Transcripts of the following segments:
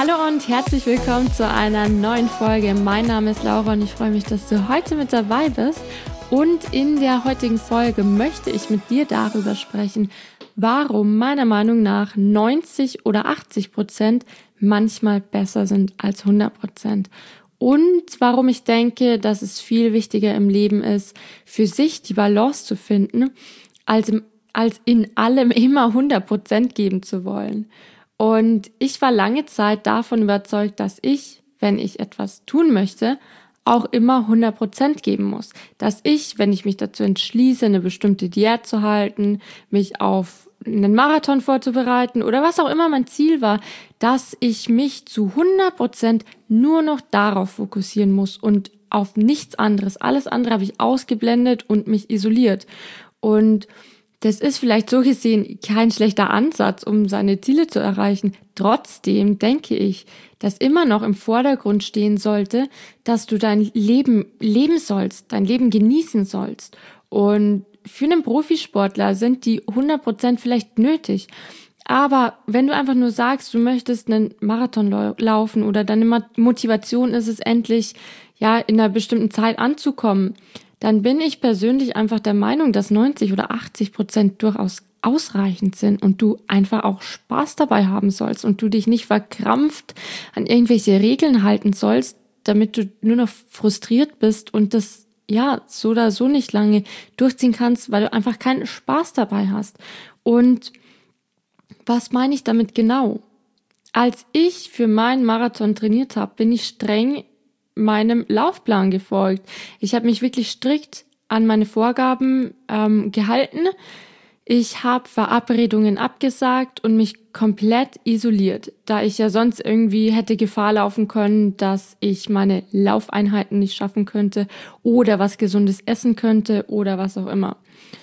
Hallo und herzlich willkommen zu einer neuen Folge. Mein Name ist Laura und ich freue mich, dass du heute mit dabei bist. Und in der heutigen Folge möchte ich mit dir darüber sprechen, warum meiner Meinung nach 90 oder 80% manchmal besser sind als 100%. Und warum ich denke, dass es viel wichtiger im Leben ist, für sich die Balance zu finden, als in allem immer 100% geben zu wollen. Und ich war lange Zeit davon überzeugt, dass ich, wenn ich etwas tun möchte, auch immer 100% geben muss. Dass ich, wenn ich mich dazu entschließe, eine bestimmte Diät zu halten, mich auf einen Marathon vorzubereiten oder was auch immer mein Ziel war, dass ich mich zu 100% nur noch darauf fokussieren muss und auf nichts anderes. Alles andere habe ich ausgeblendet und mich isoliert. Und das ist vielleicht so gesehen kein schlechter Ansatz, um seine Ziele zu erreichen. Trotzdem denke ich, dass immer noch im Vordergrund stehen sollte, dass du dein Leben leben sollst, dein Leben genießen sollst. Und für einen Profisportler sind die 100% vielleicht nötig. Aber wenn du einfach nur sagst, du möchtest einen Marathon laufen oder deine Motivation ist es endlich, ja, in einer bestimmten Zeit anzukommen, dann bin ich persönlich einfach der Meinung, dass 90 oder 80% durchaus ausreichend sind und du einfach auch Spaß dabei haben sollst und du dich nicht verkrampft an irgendwelche Regeln halten sollst, damit du nur noch frustriert bist und das ja so oder so nicht lange durchziehen kannst, weil du einfach keinen Spaß dabei hast. Und was meine ich damit genau? Als ich für meinen Marathon trainiert habe, bin ich streng meinem Laufplan gefolgt. Ich habe mich wirklich strikt an meine Vorgaben gehalten. Ich habe Verabredungen abgesagt und mich komplett isoliert, da ich ja sonst irgendwie hätte Gefahr laufen können, dass ich meine Laufeinheiten nicht schaffen könnte oder was Gesundes essen könnte oder was auch immer.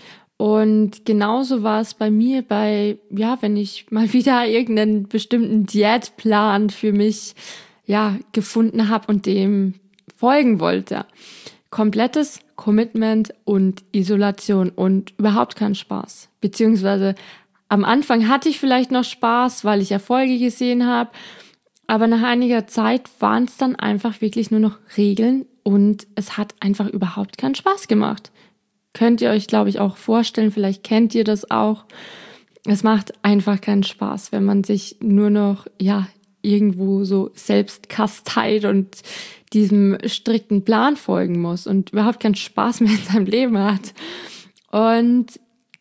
Und genauso war es bei mir wenn ich mal wieder irgendeinen bestimmten Diätplan für mich gefunden habe und dem folgen wollte. Komplettes Commitment und Isolation und überhaupt keinen Spaß. Beziehungsweise am Anfang hatte ich vielleicht noch Spaß, weil ich Erfolge gesehen habe, aber nach einiger Zeit waren es dann einfach wirklich nur noch Regeln und es hat einfach überhaupt keinen Spaß gemacht. Könnt ihr euch, glaube ich, auch vorstellen, vielleicht kennt ihr das auch. Es macht einfach keinen Spaß, wenn man sich nur noch, irgendwo so selbst kasteit und diesem strikten Plan folgen muss und überhaupt keinen Spaß mehr in seinem Leben hat. Und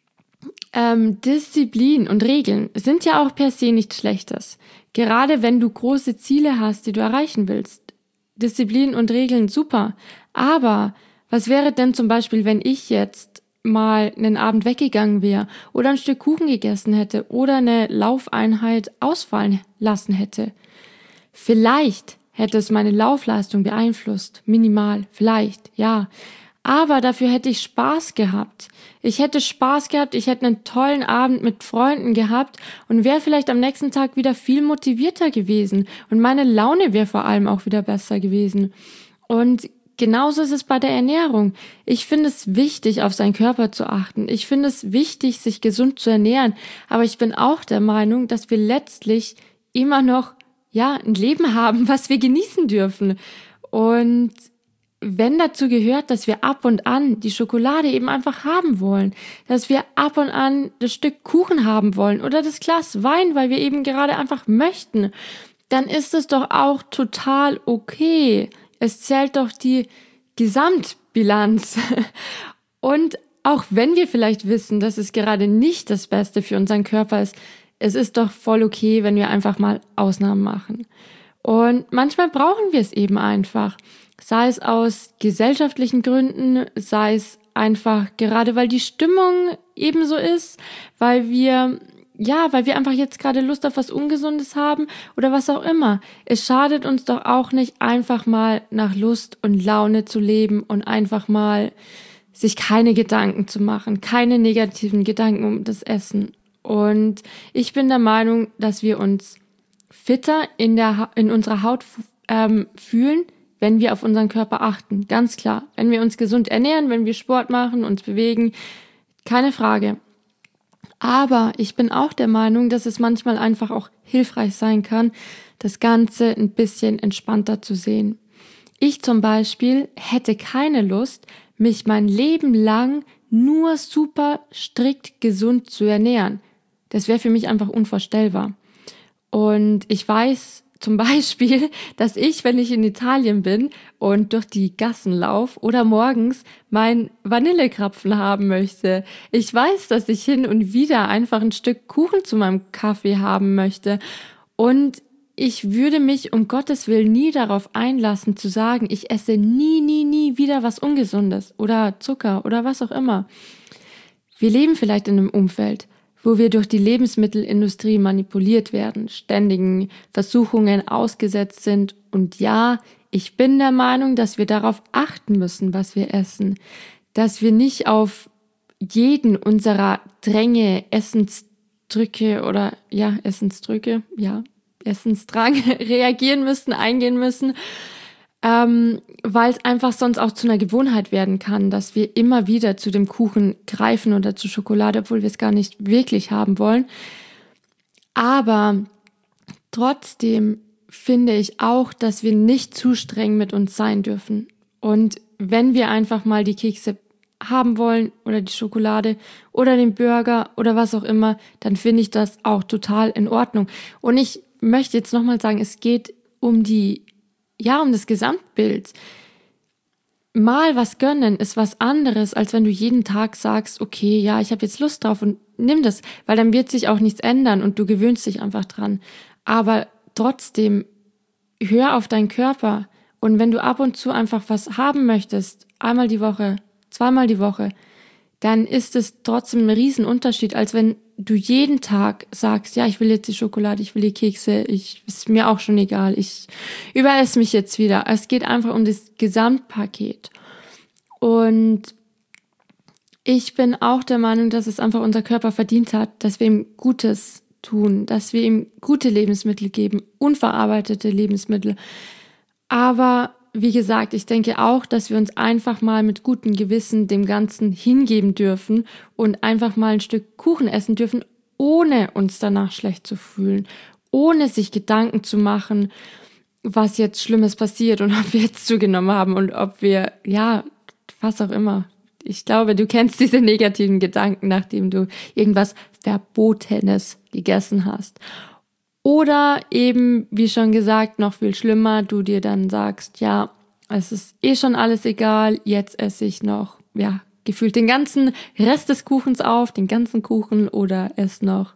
Disziplin und Regeln sind ja auch per se nichts Schlechtes. Gerade wenn du große Ziele hast, die du erreichen willst. Disziplin und Regeln, super. Aber was wäre denn zum Beispiel, wenn ich jetzt mal einen Abend weggegangen wäre oder ein Stück Kuchen gegessen hätte oder eine Laufeinheit ausfallen lassen hätte? Vielleicht hätte es meine Laufleistung beeinflusst, minimal, vielleicht, ja. Aber dafür hätte ich Spaß gehabt. Ich hätte Spaß gehabt, ich hätte einen tollen Abend mit Freunden gehabt und wäre vielleicht am nächsten Tag wieder viel motivierter gewesen und meine Laune wäre vor allem auch wieder besser gewesen. Und genauso ist es bei der Ernährung. Ich finde es wichtig, auf seinen Körper zu achten. Ich finde es wichtig, sich gesund zu ernähren. Aber ich bin auch der Meinung, dass wir letztlich immer noch, ein Leben haben, was wir genießen dürfen. Und wenn dazu gehört, dass wir ab und an die Schokolade eben einfach haben wollen, dass wir ab und an das Stück Kuchen haben wollen oder das Glas Wein, weil wir eben gerade einfach möchten, dann ist es doch auch total okay. Es zählt doch die Gesamtbilanz. Und auch wenn wir vielleicht wissen, dass es gerade nicht das Beste für unseren Körper ist, es ist doch voll okay, wenn wir einfach mal Ausnahmen machen. Und manchmal brauchen wir es eben einfach. Sei es aus gesellschaftlichen Gründen, sei es einfach gerade, weil die Stimmung eben so ist, weil wir einfach jetzt gerade Lust auf was Ungesundes haben oder was auch immer. Es schadet uns doch auch nicht, einfach mal nach Lust und Laune zu leben und einfach mal sich keine Gedanken zu machen, keine negativen Gedanken um das Essen. Und ich bin der Meinung, dass wir uns fitter in unserer Haut fühlen, wenn wir auf unseren Körper achten. Ganz klar. Wenn wir uns gesund ernähren, wenn wir Sport machen, uns bewegen, keine Frage. Aber ich bin auch der Meinung, dass es manchmal einfach auch hilfreich sein kann, das Ganze ein bisschen entspannter zu sehen. Ich zum Beispiel hätte keine Lust, mich mein Leben lang nur super strikt gesund zu ernähren. Das wäre für mich einfach unvorstellbar. Und ich weiß zum Beispiel, dass ich, wenn ich in Italien bin und durch die Gassen laufe oder morgens mein Vanillekrapfen haben möchte. Ich weiß, dass ich hin und wieder einfach ein Stück Kuchen zu meinem Kaffee haben möchte. Und ich würde mich um Gottes Willen nie darauf einlassen zu sagen, ich esse nie wieder was Ungesundes oder Zucker oder was auch immer. Wir leben vielleicht in einem Umfeld, wo wir durch die Lebensmittelindustrie manipuliert werden, ständigen Versuchungen ausgesetzt sind. Und ja, ich bin der Meinung, dass wir darauf achten müssen, was wir essen. Dass wir nicht auf jeden unserer Dränge, Essensdrang reagieren müssen, eingehen müssen, weil es einfach sonst auch zu einer Gewohnheit werden kann, dass wir immer wieder zu dem Kuchen greifen oder zur Schokolade, obwohl wir es gar nicht wirklich haben wollen. Aber trotzdem finde ich auch, dass wir nicht zu streng mit uns sein dürfen. Und wenn wir einfach mal die Kekse haben wollen oder die Schokolade oder den Burger oder was auch immer, dann finde ich das auch total in Ordnung. Und ich möchte jetzt nochmal sagen, es geht um das Gesamtbild. Mal was gönnen ist was anderes, als wenn du jeden Tag sagst, okay, ja, ich habe jetzt Lust drauf und nimm das, weil dann wird sich auch nichts ändern und du gewöhnst dich einfach dran. Aber trotzdem, hör auf deinen Körper und wenn du ab und zu einfach was haben möchtest, einmal die Woche, zweimal die Woche, dann ist es trotzdem ein Riesenunterschied, als wenn du jeden Tag sagst, ja, ich will jetzt die Schokolade, ich will die Kekse, ist mir auch schon egal, ich überesse mich jetzt wieder. Es geht einfach um das Gesamtpaket. Und ich bin auch der Meinung, dass es einfach unser Körper verdient hat, dass wir ihm Gutes tun, dass wir ihm gute Lebensmittel geben, unverarbeitete Lebensmittel. Aber wie gesagt, ich denke auch, dass wir uns einfach mal mit gutem Gewissen dem Ganzen hingeben dürfen und einfach mal ein Stück Kuchen essen dürfen, ohne uns danach schlecht zu fühlen, ohne sich Gedanken zu machen, was jetzt Schlimmes passiert und ob wir jetzt zugenommen haben und ob wir, ja, was auch immer. Ich glaube, du kennst diese negativen Gedanken, nachdem du irgendwas Verbotenes gegessen hast. Oder eben, wie schon gesagt, noch viel schlimmer, du dir dann sagst, ja, es ist schon alles egal, jetzt esse ich noch, ja, gefühlt den ganzen Rest des Kuchens auf, den ganzen Kuchen oder esse noch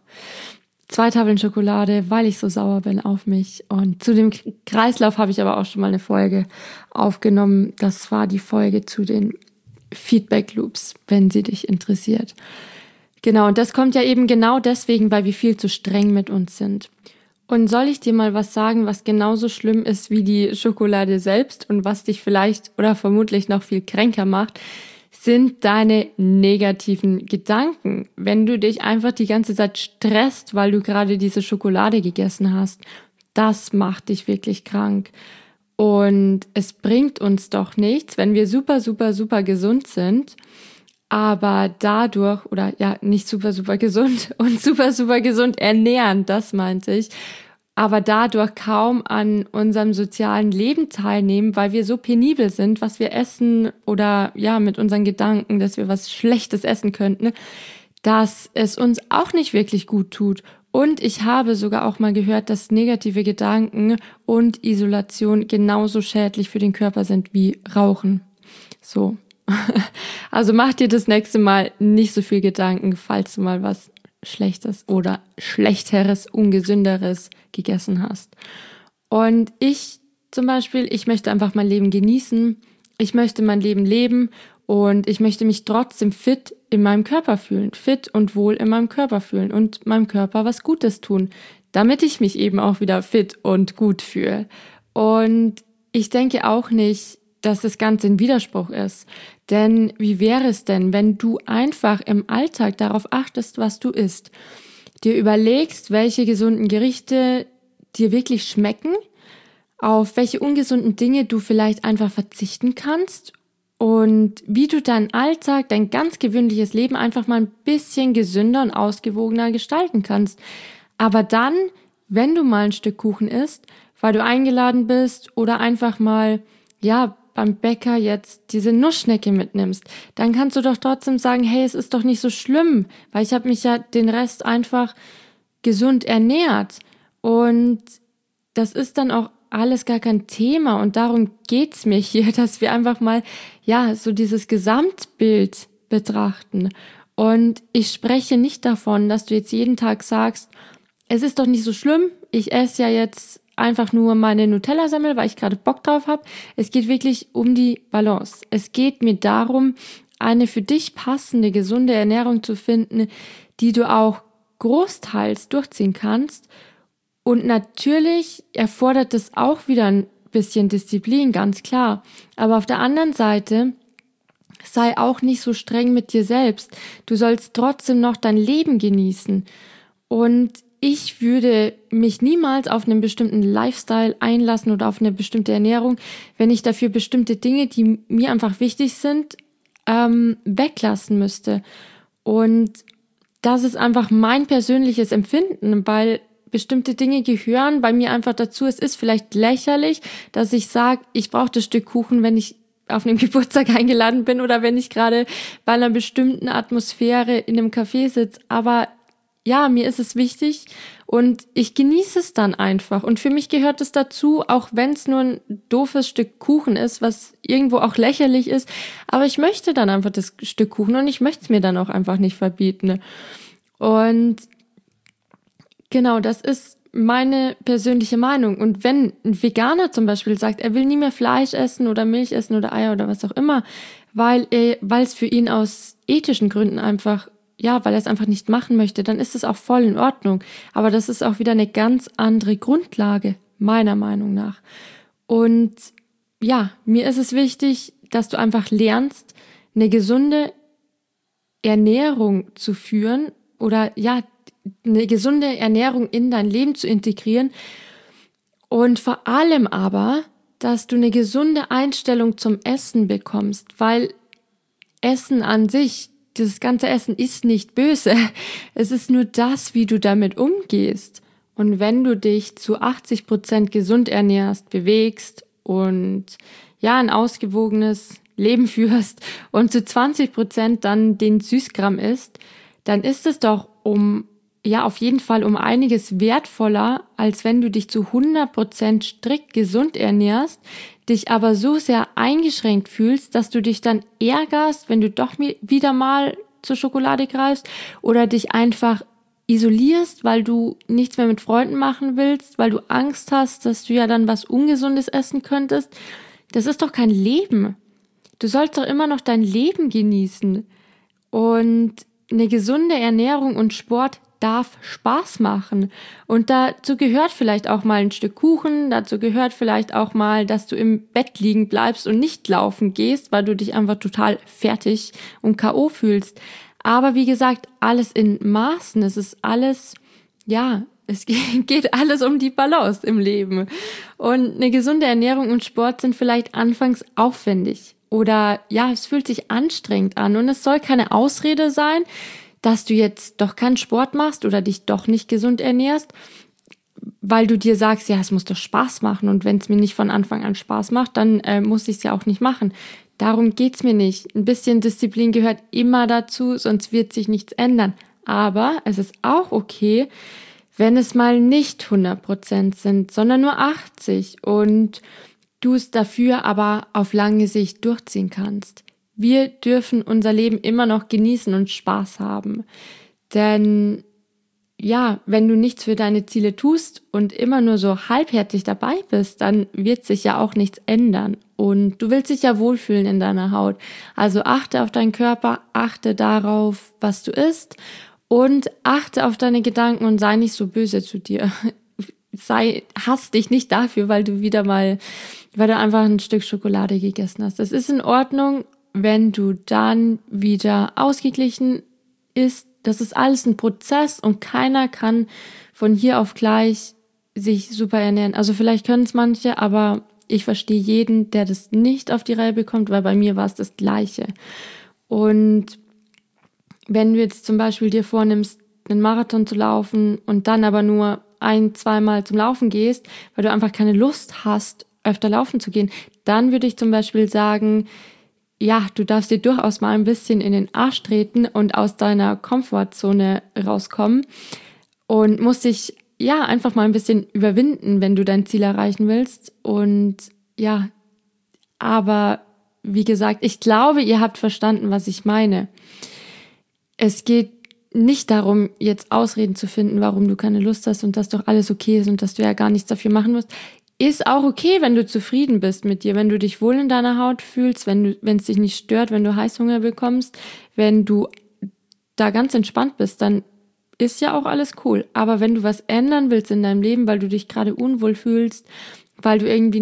2 Tafeln Schokolade, weil ich so sauer bin auf mich. Und zu dem Kreislauf habe ich aber auch schon mal eine Folge aufgenommen. Das war die Folge zu den Feedback Loops, wenn sie dich interessiert. Genau, und das kommt ja eben genau deswegen, weil wir viel zu streng mit uns sind. Und soll ich dir mal was sagen, was genauso schlimm ist wie die Schokolade selbst und was dich vielleicht oder vermutlich noch viel kränker macht, sind deine negativen Gedanken. Wenn du dich einfach die ganze Zeit stresst, weil du gerade diese Schokolade gegessen hast, das macht dich wirklich krank. Und es bringt uns doch nichts, wenn wir super gesund sind, aber dadurch, oder ja, nicht super gesund und super gesund ernähren, das meinte ich, aber dadurch kaum an unserem sozialen Leben teilnehmen, weil wir so penibel sind, was wir essen oder ja, mit unseren Gedanken, dass wir was Schlechtes essen könnten, dass es uns auch nicht wirklich gut tut. Und ich habe sogar auch mal gehört, dass negative Gedanken und Isolation genauso schädlich für den Körper sind wie Rauchen. So. Also mach dir das nächste Mal nicht so viel Gedanken, falls du mal was Schlechtes oder Schlechteres, Ungesünderes gegessen hast. Und ich zum Beispiel, ich möchte einfach mein Leben genießen, ich möchte mein Leben leben und ich möchte mich trotzdem fit in meinem Körper fühlen, fit und wohl in meinem Körper fühlen und meinem Körper was Gutes tun, damit ich mich eben auch wieder fit und gut fühle. Und ich denke auch nicht, dass das Ganze ein Widerspruch ist. Denn wie wäre es denn, wenn du einfach im Alltag darauf achtest, was du isst, dir überlegst, welche gesunden Gerichte dir wirklich schmecken, auf welche ungesunden Dinge du vielleicht einfach verzichten kannst und wie du deinen Alltag, dein ganz gewöhnliches Leben einfach mal ein bisschen gesünder und ausgewogener gestalten kannst. Aber dann, wenn du mal ein Stück Kuchen isst, weil du eingeladen bist oder einfach mal, ja, beim Bäcker jetzt diese Nussschnecke mitnimmst, dann kannst du doch trotzdem sagen, hey, es ist doch nicht so schlimm, weil ich habe mich ja den Rest einfach gesund ernährt. Und das ist dann auch alles gar kein Thema und darum geht's mir hier, dass wir einfach mal, ja, so dieses Gesamtbild betrachten. Und ich spreche nicht davon, dass du jetzt jeden Tag sagst, es ist doch nicht so schlimm, ich esse ja jetzt einfach nur meine Nutella-Semmel, weil ich gerade Bock drauf habe. Es geht wirklich um die Balance. Es geht mir darum, eine für dich passende, gesunde Ernährung zu finden, die du auch großteils durchziehen kannst. Und natürlich erfordert es auch wieder ein bisschen Disziplin, ganz klar. Aber auf der anderen Seite sei auch nicht so streng mit dir selbst. Du sollst trotzdem noch dein Leben genießen. Und ich würde mich niemals auf einen bestimmten Lifestyle einlassen oder auf eine bestimmte Ernährung, wenn ich dafür bestimmte Dinge, die mir einfach wichtig sind, weglassen müsste. Und das ist einfach mein persönliches Empfinden, weil bestimmte Dinge gehören bei mir einfach dazu. Es ist vielleicht lächerlich, dass ich sage, ich brauche das Stück Kuchen, wenn ich auf einem Geburtstag eingeladen bin oder wenn ich gerade bei einer bestimmten Atmosphäre in einem Café sitze. Aber ja, mir ist es wichtig und ich genieße es dann einfach. Und für mich gehört es dazu, auch wenn es nur ein doofes Stück Kuchen ist, was irgendwo auch lächerlich ist. Aber ich möchte dann einfach das Stück Kuchen und ich möchte es mir dann auch einfach nicht verbieten. Und genau, das ist meine persönliche Meinung. Und wenn ein Veganer zum Beispiel sagt, er will nie mehr Fleisch essen oder Milch essen oder Eier oder was auch immer, weil es für ihn aus ethischen Gründen einfach, ja, weil er es einfach nicht machen möchte, dann ist es auch voll in Ordnung. Aber das ist auch wieder eine ganz andere Grundlage, meiner Meinung nach. Und ja, mir ist es wichtig, dass du einfach lernst, eine gesunde Ernährung zu führen oder ja, eine gesunde Ernährung in dein Leben zu integrieren und vor allem aber, dass du eine gesunde Einstellung zum Essen bekommst, weil Essen an sich, dieses ganze Essen ist nicht böse. Es ist nur das, wie du damit umgehst. Und wenn du dich zu 80% gesund ernährst, bewegst und ja, ein ausgewogenes Leben führst und zu 20% dann den Süßkram isst, dann ist es doch auf jeden Fall um einiges wertvoller, als wenn du dich zu 100% strikt gesund ernährst, dich aber so sehr eingeschränkt fühlst, dass du dich dann ärgerst, wenn du doch wieder mal zur Schokolade greifst oder dich einfach isolierst, weil du nichts mehr mit Freunden machen willst, weil du Angst hast, dass du ja dann was Ungesundes essen könntest. Das ist doch kein Leben. Du sollst doch immer noch dein Leben genießen. Und eine gesunde Ernährung und Sport darf Spaß machen. Und dazu gehört vielleicht auch mal ein Stück Kuchen, dazu gehört vielleicht auch mal, dass du im Bett liegen bleibst und nicht laufen gehst, weil du dich einfach total fertig und K.O. fühlst. Aber wie gesagt, alles in Maßen. Es ist alles, ja, es geht alles um die Balance im Leben. Und eine gesunde Ernährung und Sport sind vielleicht anfangs aufwendig. Oder ja, es fühlt sich anstrengend an. Und es soll keine Ausrede sein, dass du jetzt doch keinen Sport machst oder dich doch nicht gesund ernährst, weil du dir sagst, ja, es muss doch Spaß machen und wenn es mir nicht von Anfang an Spaß macht, dann muss ich es ja auch nicht machen. Darum geht's mir nicht. Ein bisschen Disziplin gehört immer dazu, sonst wird sich nichts ändern. Aber es ist auch okay, wenn es mal nicht 100% sind, sondern nur 80 und du es dafür aber auf lange Sicht durchziehen kannst. Wir dürfen unser Leben immer noch genießen und Spaß haben. Denn ja, wenn du nichts für deine Ziele tust und immer nur so halbherzig dabei bist, dann wird sich ja auch nichts ändern. Und du willst dich ja wohlfühlen in deiner Haut. Also achte auf deinen Körper, achte darauf, was du isst und achte auf deine Gedanken und sei nicht so böse zu dir. Hass dich nicht dafür, weil du einfach ein Stück Schokolade gegessen hast. Das ist in Ordnung, wenn du dann wieder ausgeglichen isst. Das ist alles ein Prozess und keiner kann von hier auf gleich sich super ernähren. Also vielleicht können es manche, aber ich verstehe jeden, der das nicht auf die Reihe bekommt, weil bei mir war es das Gleiche. Und wenn du jetzt zum Beispiel dir vornimmst, einen Marathon zu laufen und dann aber nur 1-2 Mal zum Laufen gehst, weil du einfach keine Lust hast, öfter laufen zu gehen, dann würde ich zum Beispiel sagen, ja, du darfst dir durchaus mal ein bisschen in den Arsch treten und aus deiner Komfortzone rauskommen und musst dich ja einfach mal ein bisschen überwinden, wenn du dein Ziel erreichen willst. Und ja, aber wie gesagt, ich glaube, ihr habt verstanden, was ich meine. Es geht nicht darum, jetzt Ausreden zu finden, warum du keine Lust hast und dass doch alles okay ist und dass du ja gar nichts dafür machen musst. Ist auch okay, wenn du zufrieden bist mit dir, wenn du dich wohl in deiner Haut fühlst, wenn es dich nicht stört, wenn du Heißhunger bekommst, wenn du da ganz entspannt bist, dann ist ja auch alles cool. Aber wenn du was ändern willst in deinem Leben, weil du dich gerade unwohl fühlst, weil du irgendwie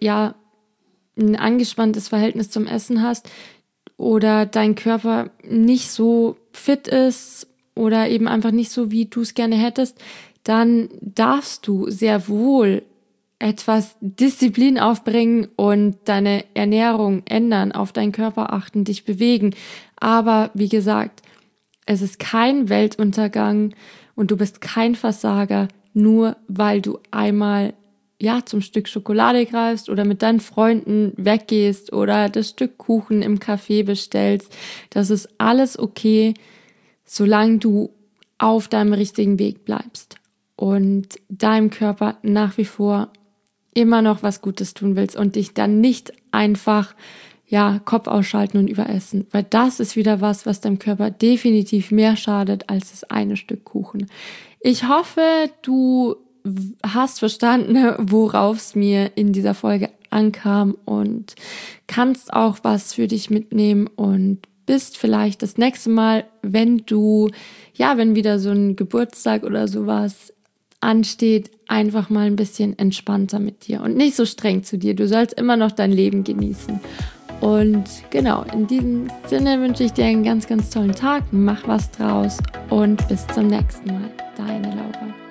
ein angespanntes Verhältnis zum Essen hast oder dein Körper nicht so fit ist oder eben einfach nicht so, wie du es gerne hättest, dann darfst du sehr wohl etwas Disziplin aufbringen und deine Ernährung ändern, auf deinen Körper achten, dich bewegen. Aber wie gesagt, es ist kein Weltuntergang und du bist kein Versager, nur weil du einmal zum Stück Schokolade greifst oder mit deinen Freunden weggehst oder das Stück Kuchen im Café bestellst. Das ist alles okay, solange du auf deinem richtigen Weg bleibst und deinem Körper nach wie vor immer noch was Gutes tun willst und dich dann nicht einfach Kopf ausschalten und überessen, weil das ist wieder was deinem Körper definitiv mehr schadet als das eine Stück Kuchen. Ich hoffe, du hast verstanden, worauf es mir in dieser Folge ankam und kannst auch was für dich mitnehmen und bist vielleicht das nächste Mal, wenn wieder so ein Geburtstag oder sowas ansteht, einfach mal ein bisschen entspannter mit dir und nicht so streng zu dir. Du sollst immer noch dein Leben genießen. Und genau, in diesem Sinne wünsche ich dir einen ganz, ganz tollen Tag. Mach was draus und bis zum nächsten Mal. Deine Laura.